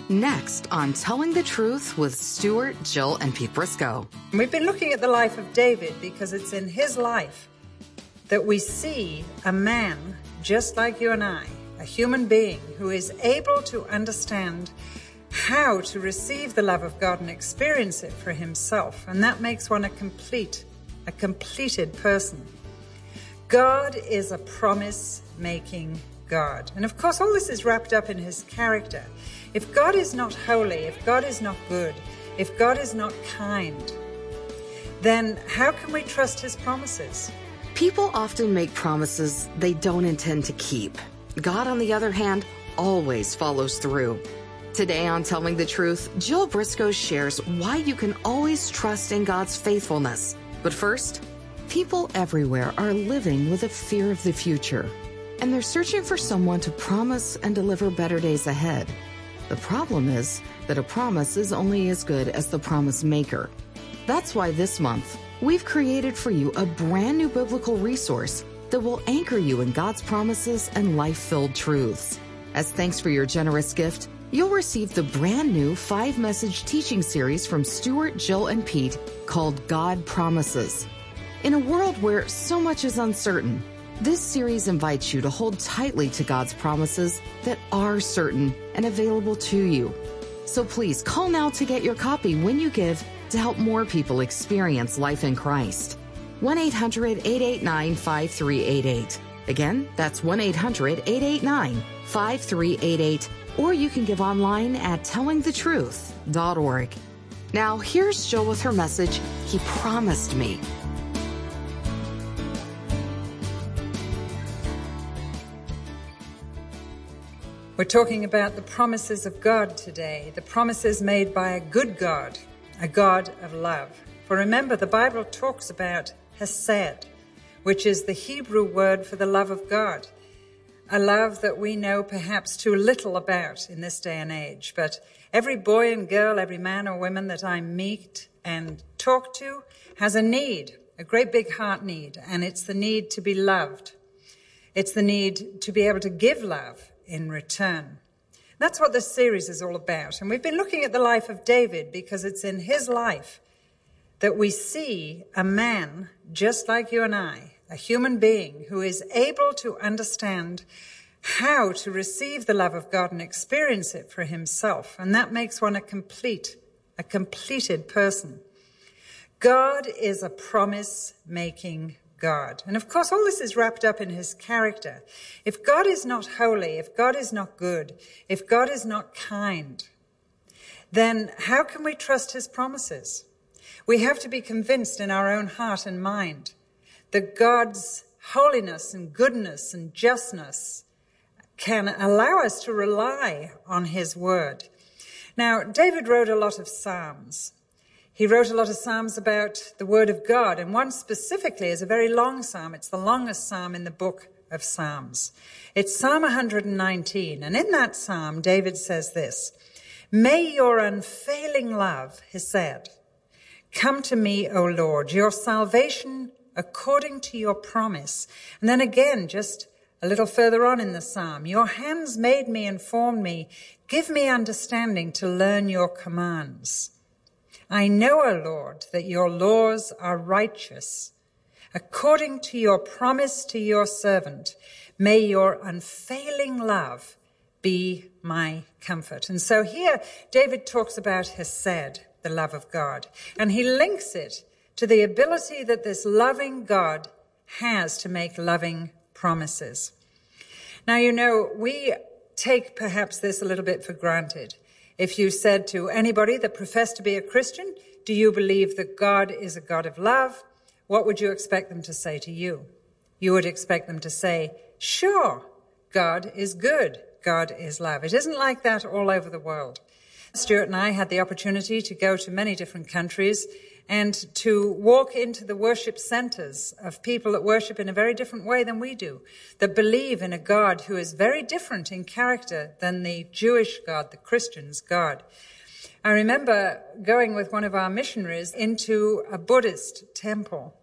Next on Telling the Truth with Stuart, Jill, and Pete Briscoe. We've been looking at the life of David because it's in his life that we see a man just like you and I, a human being who is able to understand how to receive the love of God and experience it for himself. And that makes one a completed person. God is a promise-making God. And of course, all this is wrapped up in his character. If God is not holy, if God is not good, if God is not kind, then how can we trust his promises? People often make promises they don't intend to keep. God, on the other hand, always follows through. Today on Telling the Truth, Jill Briscoe shares why you can always trust in God's faithfulness. But first, people everywhere are living with a fear of the future, and they're searching for someone to promise and deliver better days ahead. The problem is that a promise is only as good as the promise maker. That's why this month, we've created for you a brand new biblical resource that will anchor you in God's promises and life-filled truths. As thanks for your generous gift, you'll receive the brand new 5-message teaching series from Stuart, Jill, and Pete called God Promises. In a world where so much is uncertain, this series invites you to hold tightly to God's promises that are certain and available to you. So please call now to get your copy when you give to help more people experience life in Christ. 1-800-889-5388. Again, that's 1-800-889-5388. Or you can give online at tellingthetruth.org. Now, here's Jill with her message, He Promised Me. We're talking about the promises of God today, the promises made by a good God, a God of love. For remember, the Bible talks about Hesed, which is the Hebrew word for the love of God, a love that we know perhaps too little about in this day and age. But every boy and girl, every man or woman that I meet and talk to has a need, a great big heart need, and it's the need to be loved. It's the need to be able to give love in return. That's what this series is all about. And we've been looking at the life of David because it's in his life that we see a man just like you and I, a human being who is able to understand how to receive the love of God and experience it for himself. And that makes one a completed person. God is a promise-making God. And of course, all this is wrapped up in his character. If God is not holy, if God is not good, if God is not kind, then how can we trust his promises? We have to be convinced in our own heart and mind that God's holiness and goodness and justness can allow us to rely on his word. Now, David wrote a lot of Psalms. He wrote a lot of Psalms about the word of God, and one specifically is a very long psalm. It's the longest psalm in the book of Psalms. It's Psalm 119, and in that psalm, David says this, "May your unfailing love," he said, "come to me, O Lord, your salvation according to your promise." And then again, just a little further on in the psalm, "Your hands made me and formed me. Give me understanding to learn your commands. I know, O Lord, that your laws are righteous. According to your promise to your servant, may your unfailing love be my comfort." And so here, David talks about Hesed, the love of God, and he links it to the ability that this loving God has to make loving promises. Now, you know, we take perhaps this a little bit for granted. If you said to anybody that professed to be a Christian, "Do you believe that God is a God of love?" what would you expect them to say to you? You would expect them to say, "Sure, God is good. God is love." It isn't like that all over the world. Stuart and I had the opportunity to go to many different countries and to walk into the worship centers of people that worship in a very different way than we do, that believe in a God who is very different in character than the Jewish God, the Christians' God. I remember going with one of our missionaries into a Buddhist temple,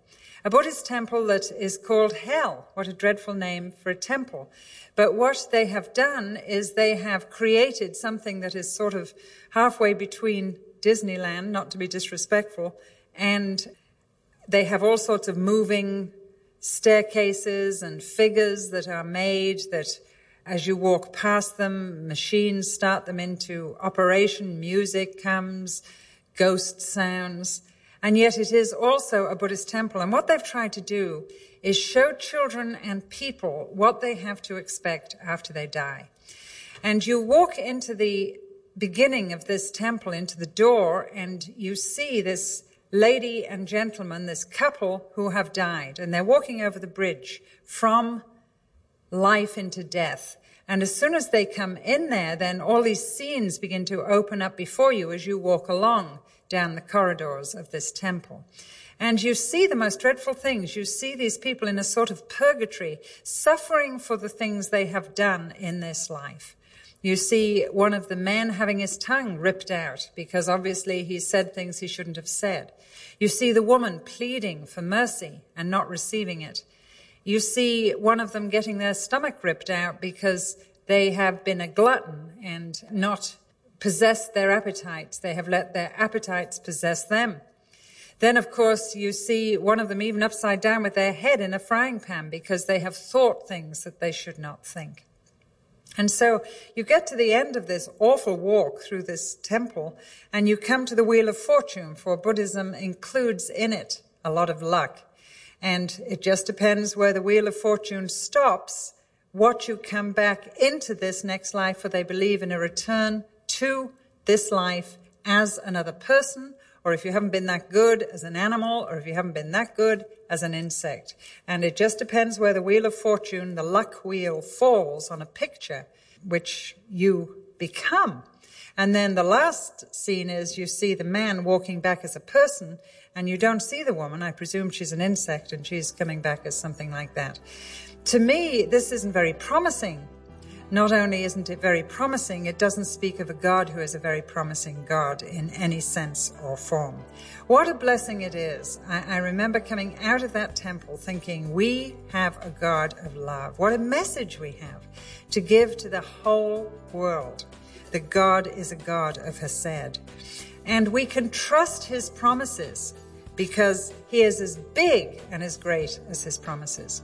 a Buddhist temple that is called Hell. What a dreadful name for a temple. But what they have done is they have created something that is sort of halfway between Disneyland, not to be disrespectful, and they have all sorts of moving staircases and figures that are made that as you walk past them, machines start them into operation, music comes, ghost sounds, and yet it is also a Buddhist temple. And what they've tried to do is show children and people what they have to expect after they die. And you walk into the beginning of this temple, into the door, and you see this lady and gentleman, this couple who have died, and they're walking over the bridge from life into death. And as soon as they come in there, then all these scenes begin to open up before you as you walk along down the corridors of this temple. And you see the most dreadful things. You see these people in a sort of purgatory, suffering for the things they have done in this life. You see one of the men having his tongue ripped out because obviously he said things he shouldn't have said. You see the woman pleading for mercy and not receiving it. You see one of them getting their stomach ripped out because they have been a glutton and not possessed their appetites. They have let their appetites possess them. Then, of course, you see one of them even upside down with their head in a frying pan because they have thought things that they should not think. And so you get to the end of this awful walk through this temple and you come to the Wheel of Fortune, for Buddhism includes in it a lot of luck. And it just depends where the Wheel of Fortune stops, what you come back into this next life, for they believe in a return to this life as another person, or if you haven't been that good, as an animal, or if you haven't been that good, as an insect. And it just depends where the Wheel of Fortune, the luck wheel, falls on a picture, which you become. And then the last scene is you see the man walking back as a person, and you don't see the woman. I presume she's an insect, and she's coming back as something like that. To me, this isn't very promising. Not only isn't it very promising, it doesn't speak of a God who is a very promising God in any sense or form. What a blessing it is. I remember coming out of that temple thinking, we have a God of love. What a message we have to give to the whole world. That God is a God of Hesed. And we can trust His promises because He is as big and as great as His promises.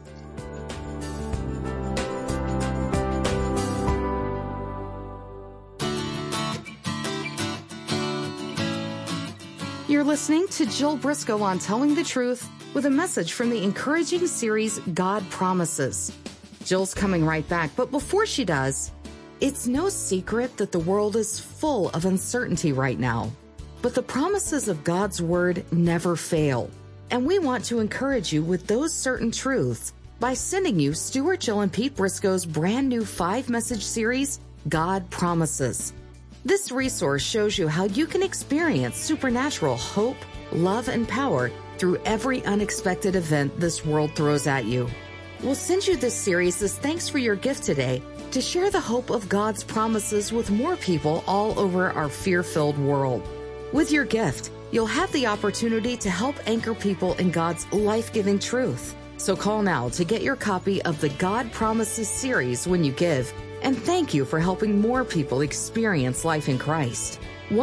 You're listening to Jill Briscoe on Telling the Truth with a message from the encouraging series God Promises. Jill's coming right back, but before she does, it's no secret that the world is full of uncertainty right now. But the promises of God's Word never fail. And we want to encourage you with those certain truths by sending you Stuart, Jill, and Pete Briscoe's brand new 5-message series, God Promises. This resource shows you how you can experience supernatural hope, love, and power through every unexpected event this world throws at you. We'll send you this series as thanks for your gift today to share the hope of God's promises with more people all over our fear-filled world. With your gift, you'll have the opportunity to help anchor people in God's life-giving truth. So call now to get your copy of the God Promises series when you give. And thank you for helping more people experience life in Christ.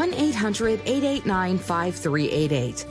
1-800-889-5388.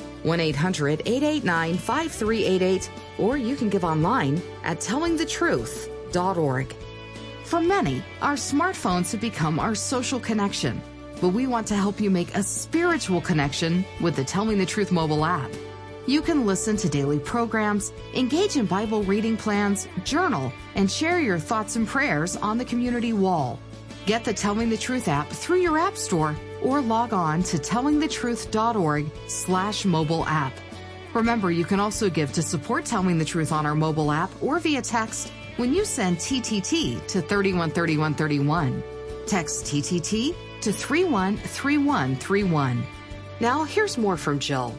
1-800-889-5388. Or you can give online at tellingthetruth.org. For many, our smartphones have become our social connection. But we want to help you make a spiritual connection with the Telling the Truth mobile app. You can listen to daily programs, engage in Bible reading plans, journal, and share your thoughts and prayers on the community wall. Get the Telling the Truth app through your app store or log on to tellingthetruth.org/mobile app. Remember, you can also give to support Telling the Truth on our mobile app or via text when you send TTT to 313131. Text TTT to 313131. Now, here's more from Jill.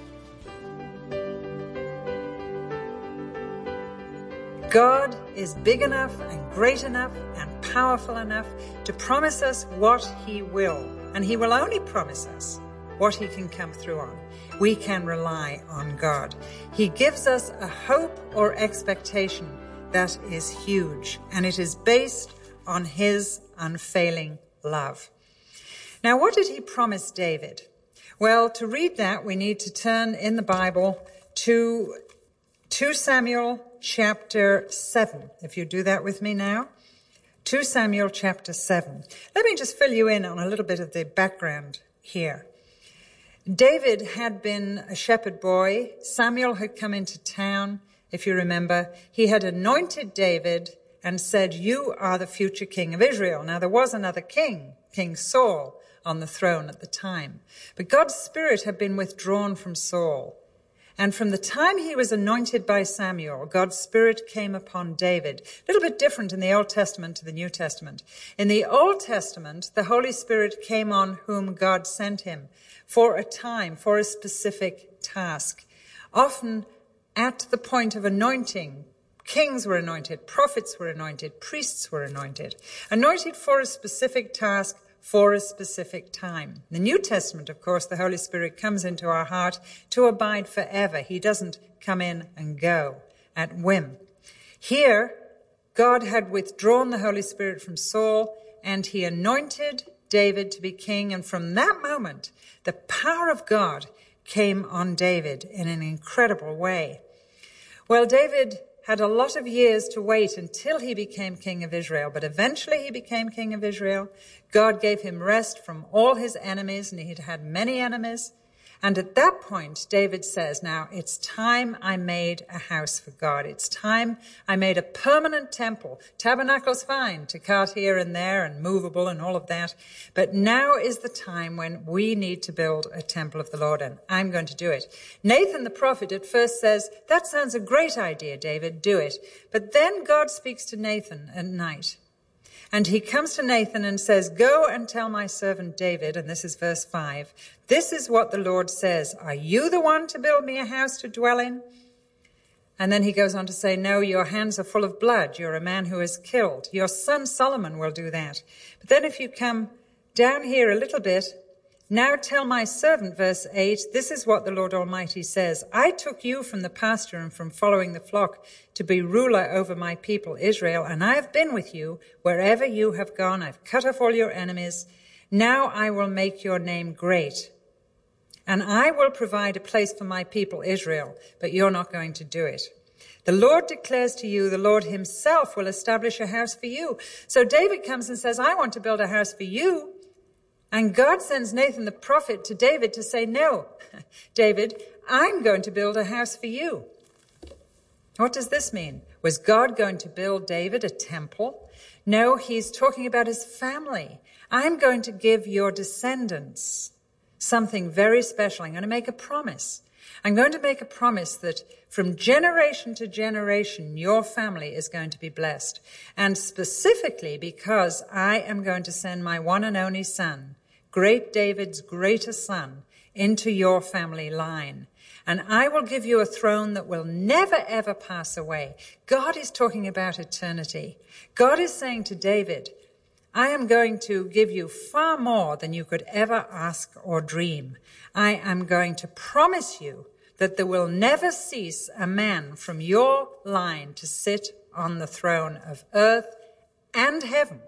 God is big enough and great enough and powerful enough to promise us what He will. And He will only promise us what he can come through on. We can rely on God. He gives us a hope or expectation that is huge, and it is based on his unfailing love. Now, what did he promise David? Well, to read that, we need to turn in the Bible to 2 Samuel chapter 7. If you do that with me now. 2 Samuel chapter 7. Let me just fill you in on a little bit of the background here. David had been a shepherd boy. Samuel had come into town, if you remember. He had anointed David and said, "You are the future king of Israel." Now, there was another king, King Saul, on the throne at the time. But God's Spirit had been withdrawn from Saul. And from the time he was anointed by Samuel, God's Spirit came upon David. A little bit different in the Old Testament to the New Testament. In the Old Testament, the Holy Spirit came on whom God sent him for a time, for a specific task. Often at the point of anointing, kings were anointed, prophets were anointed, priests were anointed for a specific task, for a specific time. In the New Testament, of course, the Holy Spirit comes into our heart to abide forever. He doesn't come in and go at whim. Here, God had withdrawn the Holy Spirit from Saul, and he anointed David to be king. And from that moment, the power of God came on David in an incredible way. Well, David had a lot of years to wait until he became king of Israel, but eventually he became king of Israel. God gave him rest from all his enemies, and he had many enemies. And at that point, David says, now it's time I made a house for God. It's time I made a permanent temple. Tabernacle's fine to cart here and there and movable and all of that. But now is the time when we need to build a temple of the Lord, and I'm going to do it. Nathan the prophet at first says, that sounds a great idea, David, do it. But then God speaks to Nathan at night. And he comes to Nathan and says, go and tell my servant David, and this is verse 5, this is what the Lord says, are you the one to build me a house to dwell in? And then he goes on to say, no, your hands are full of blood. You're a man who is killed. Your son Solomon will do that. But then if you come down here a little bit, now tell my servant, verse 8, this is what the Lord Almighty says. I took you from the pasture and from following the flock to be ruler over my people Israel, and I have been with you wherever you have gone. I've cut off all your enemies. Now I will make your name great, and I will provide a place for my people Israel, but you're not going to do it. The Lord declares to you, the Lord himself will establish a house for you. So David comes and says, I want to build a house for you. And God sends Nathan the prophet to David to say, no, David, I'm going to build a house for you. What does this mean? Was God going to build David a temple? No, he's talking about his family. I'm going to give your descendants something very special. I'm going to make a promise. I'm going to make a promise that from generation to generation, your family is going to be blessed. And specifically because I am going to send my one and only son, great David's greatest son, into your family line. And I will give you a throne that will never, ever pass away. God is talking about eternity. God is saying to David, I am going to give you far more than you could ever ask or dream. I am going to promise you that there will never cease a man from your line to sit on the throne of earth and heaven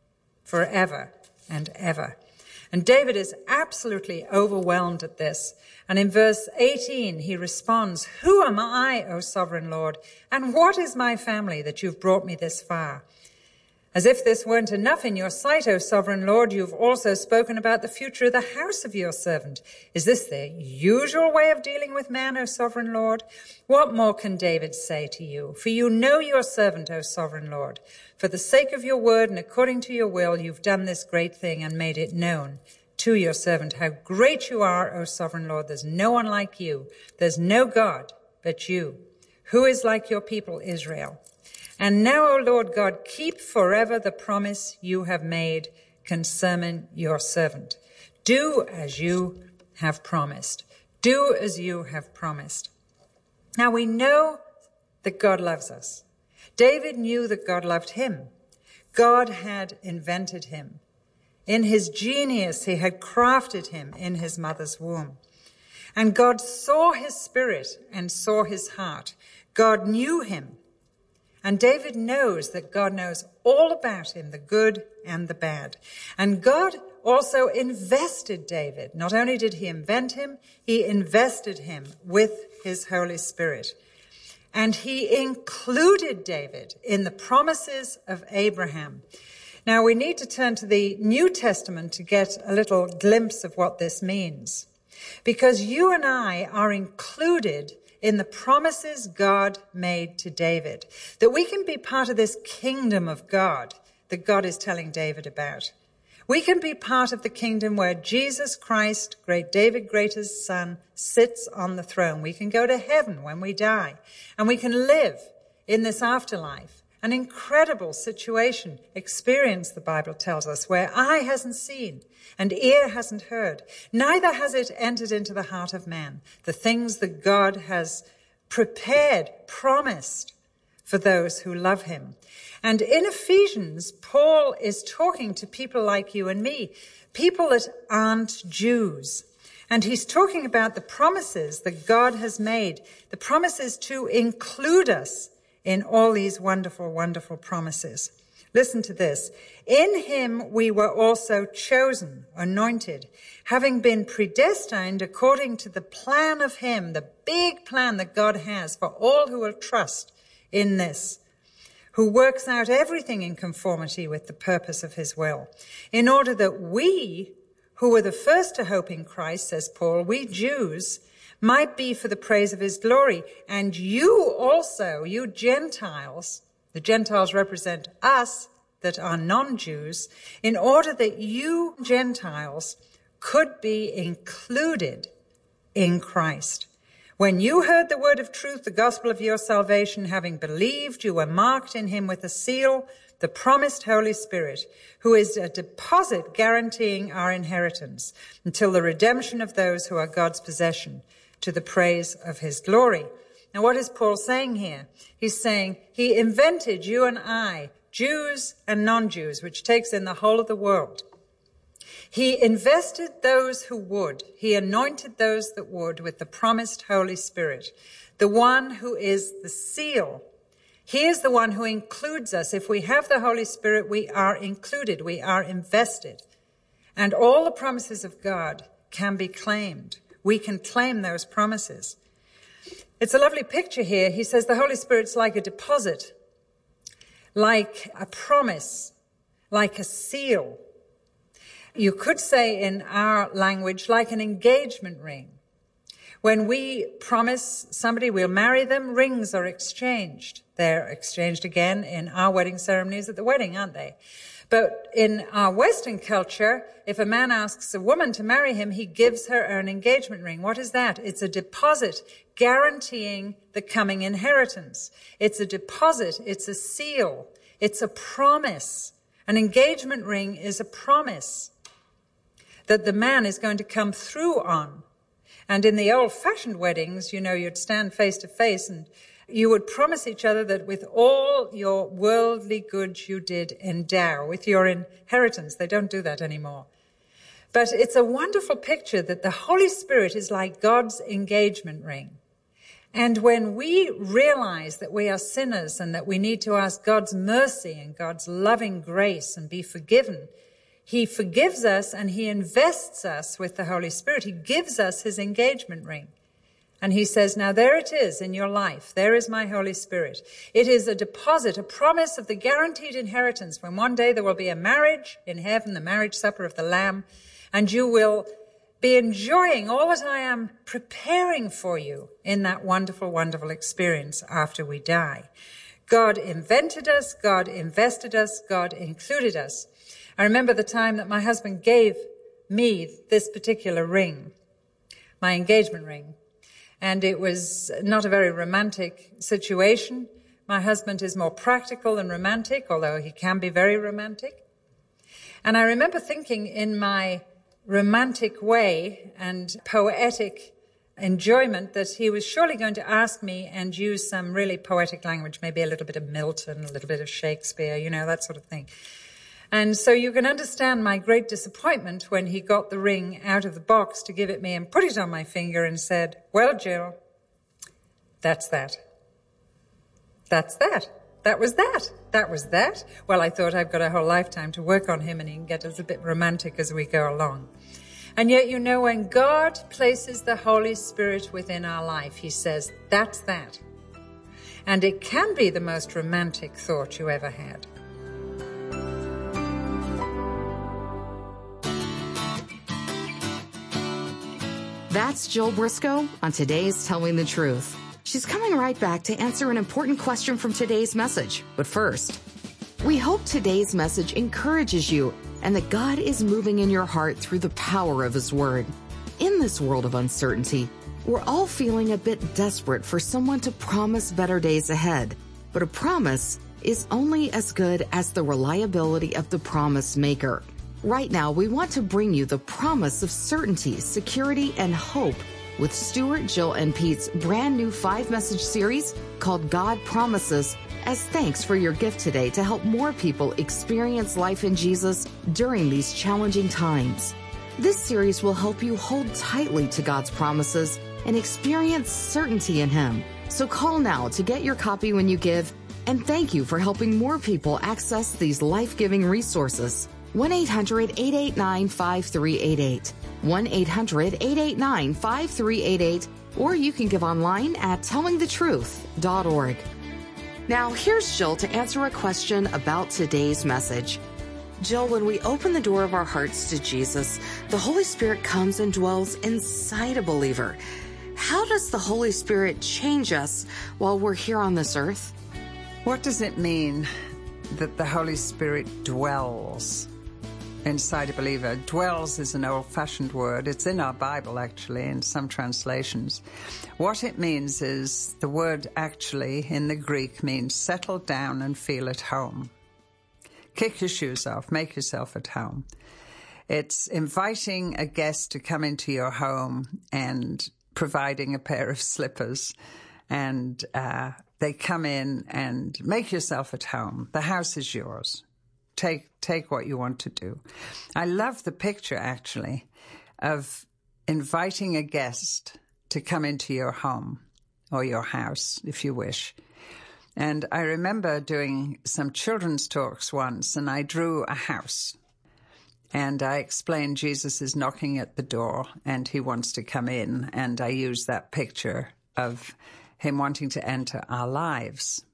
forever and ever. And David is absolutely overwhelmed at this. And in verse 18, he responds, who am I, O sovereign Lord? And what is my family that you've brought me this far? As if this weren't enough in your sight, O sovereign Lord, you've also spoken about the future of the house of your servant. Is this the usual way of dealing with man, O sovereign Lord? What more can David say to you? For you know your servant, O sovereign Lord. For the sake of your word and according to your will, you've done this great thing and made it known to your servant how great you are, O sovereign Lord. There's no one like you. There's no God but you. Who is like your people, Israel? And now, O Lord God, keep forever the promise you have made concerning your servant. Do as you have promised. Do as you have promised. Now we know that God loves us. David knew that God loved him. God had invented him. In his genius, he had crafted him in his mother's womb. And God saw his spirit and saw his heart. God knew him. And David knows that God knows all about him, the good and the bad. And God also invested David. Not only did he invent him, he invested him with his Holy Spirit. And he included David in the promises of Abraham. Now, we need to turn to the New Testament to get a little glimpse of what this means. Because you and I are included in the promises God made to David. That we can be part of this kingdom of God that God is telling David about. We can be part of the kingdom where Jesus Christ, great David, greatest son, sits on the throne. We can go to heaven when we die. And we can live in this afterlife. An incredible situation, experience, the Bible tells us, where eye hasn't seen and ear hasn't heard. Neither has it entered into the heart of man, the things that God has prepared, promised for those who love him. And in Ephesians, Paul is talking to people like you and me, people that aren't Jews. And he's talking about the promises that God has made, the promises to include us in all these wonderful, wonderful promises. Listen to this. In him we were also chosen, anointed, having been predestined according to the plan of him, the big plan that God has for all who will trust in this, who works out everything in conformity with the purpose of his will, in order that we, who were the first to hope in Christ, says Paul, we Jews, might be for the praise of his glory. And you also, you Gentiles, the Gentiles represent us that are non-Jews, in order that you Gentiles could be included in Christ. When you heard the word of truth, the gospel of your salvation, having believed, you were marked in him with a seal, the promised Holy Spirit, who is a deposit guaranteeing our inheritance until the redemption of those who are God's possession, to the praise of his glory. Now, what is Paul saying here? He's saying he invented you and I, Jews and non-Jews, which takes in the whole of the world. He invested those who would. He anointed those that would with the promised Holy Spirit, the one who is the seal. He is the one who includes us. If we have the Holy Spirit, we are included. We are invested. And all the promises of God can be claimed. We can claim those promises. It's a lovely picture here. He says the Holy Spirit's like a deposit, like a promise, like a seal. You could say in our language, like an engagement ring. When we promise somebody we'll marry them, rings are exchanged. They're exchanged again in our wedding ceremonies at the wedding, aren't they? But in our Western culture, if a man asks a woman to marry him, he gives her an engagement ring. What is that? It's a deposit guaranteeing the coming inheritance. It's a deposit. It's a seal. It's a promise. An engagement ring is a promise that the man is going to come through on. And in the old-fashioned weddings, you know, you'd stand face to face and you would promise each other that with all your worldly goods you did endow, with your inheritance. They don't do that anymore. But it's a wonderful picture that the Holy Spirit is like God's engagement ring. And when we realize that we are sinners and that we need to ask God's mercy and God's loving grace and be forgiven, he forgives us and he invests us with the Holy Spirit. He gives us his engagement ring. And he says, now there it is in your life. There is my Holy Spirit. It is a deposit, a promise of the guaranteed inheritance when one day there will be a marriage in heaven, the marriage supper of the Lamb, and you will be enjoying all that I am preparing for you in that wonderful, wonderful experience after we die. God invented us. God invested us. God included us. I remember the time that my husband gave me this particular ring, my engagement ring. And it was not a very romantic situation. My husband is more practical than romantic, although he can be very romantic. And I remember thinking in my romantic way and poetic enjoyment that he was surely going to ask me and use some really poetic language, maybe a little bit of Milton, a little bit of Shakespeare, you know, that sort of thing. And so you can understand my great disappointment when he got the ring out of the box to give it me and put it on my finger and said, "Well, Jill, that's that. That's that. That was that. That was that." Well, I thought I've got a whole lifetime to work on him and he can get us a bit romantic as we go along. And yet, you know, when God places the Holy Spirit within our life, he says, "That's that." And it can be the most romantic thought you ever had. That's Jill Briscoe on today's Telling the Truth. She's coming right back to answer an important question from today's message. But first, we hope today's message encourages you and that God is moving in your heart through the power of His Word. In this world of uncertainty, we're all feeling a bit desperate for someone to promise better days ahead. But a promise is only as good as the reliability of the promise maker. Right now, we want to bring you the promise of certainty, security, and hope with Stuart, Jill, and Pete's brand new 5-message series called God Promises, as thanks for your gift today to help more people experience life in Jesus during these challenging times. This series will help you hold tightly to God's promises and experience certainty in Him. So call now to get your copy when you give, and thank you for helping more people access these life-giving resources. 1-800-889-5388. 1-800-889-5388. Or you can give online at tellingthetruth.org. Now, here's Jill to answer a question about today's message. Jill, when we open the door of our hearts to Jesus, the Holy Spirit comes and dwells inside a believer. How does the Holy Spirit change us while we're here on this earth? What does it mean that the Holy Spirit dwells inside a believer? Dwells is an old-fashioned word. It's in our Bible, actually, in some translations. What it means is the word actually in the Greek means settle down and feel at home. Kick your shoes off, make yourself at home. It's inviting a guest to come into your home and providing a pair of slippers, and they come in and make yourself at home. The house is yours. Take what you want to do. I love the picture, actually, of inviting a guest to come into your home or your house, if you wish. And I remember doing some children's talks once, and I drew a house. And I explained Jesus is knocking at the door, and he wants to come in. And I used that picture of him wanting to enter our lives.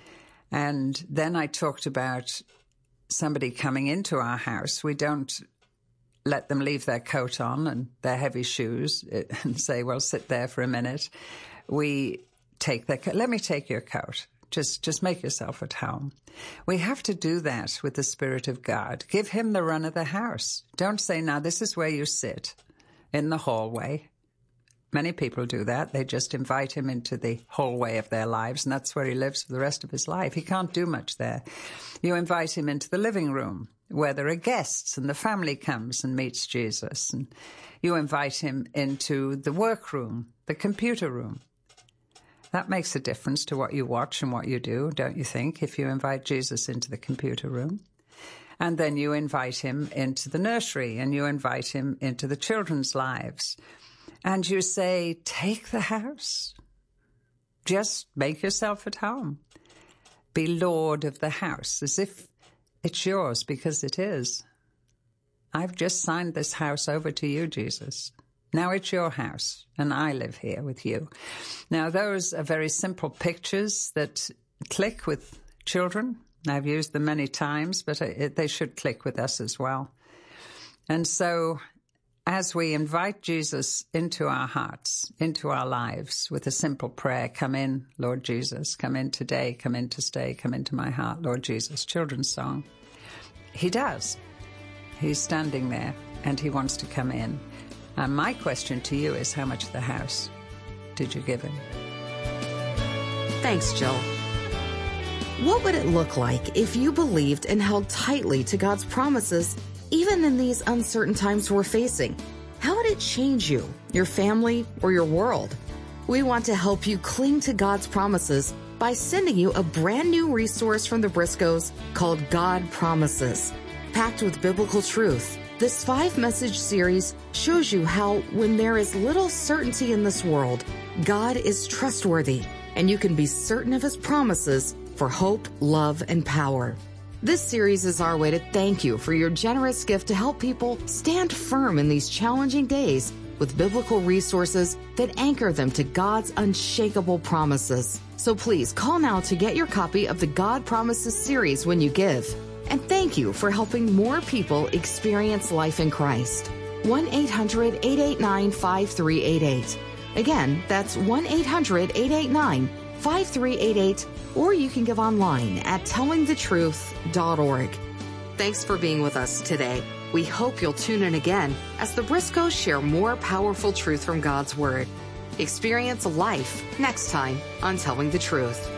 And then I talked about somebody coming into our house. We don't let them leave their coat on and their heavy shoes and say, "Well, sit there for a minute." We take their coat. "Let me take your coat. Just make yourself at home." We have to do that with the Spirit of God. Give him the run of the house. Don't say, "Now, this is where you sit in the hallway." Many people do that. They just invite him into the hallway of their lives, and that's where he lives for the rest of his life. He can't do much there. You invite him into the living room, where there are guests, and the family comes and meets Jesus. And you invite him into the workroom, the computer room. That makes a difference to what you watch and what you do, don't you think, if you invite Jesus into the computer room? And then you invite him into the nursery, and you invite him into the children's lives. And you say, take the house. Just make yourself at home. Be Lord of the house, as if it's yours, because it is. I've just signed this house over to you, Jesus. Now it's your house, and I live here with you. Now, those are very simple pictures that click with children. I've used them many times, but they should click with us as well. And so, as we invite Jesus into our hearts, into our lives, with a simple prayer, "Come in, Lord Jesus, come in today, come in to stay, come into my heart, Lord Jesus," children's song, he does. He's standing there, and he wants to come in. And my question to you is, how much of the house did you give him? Thanks, Jill. What would it look like if you believed and held tightly to God's promises, even in these uncertain times we're facing? How would it change you, your family, or your world? We want to help you cling to God's promises by sending you a brand new resource from the Briscoes called God Promises. packed with biblical truth. This 5-message series shows you how, when there is little certainty in this world, God is trustworthy, and you can be certain of His promises for hope, love, and power. This series is our way to thank you for your generous gift to help people stand firm in these challenging days with biblical resources that anchor them to God's unshakable promises. So please call now to get your copy of the God Promises series when you give. And thank you for helping more people experience life in Christ. 1-800-889-5388. Again, that's 1-800-889-5388, or you can give online at tellingthetruth.org. Thanks for being with us today. We hope you'll tune in again as the Briscoes share more powerful truth from God's Word. Experience life next time on Telling the Truth.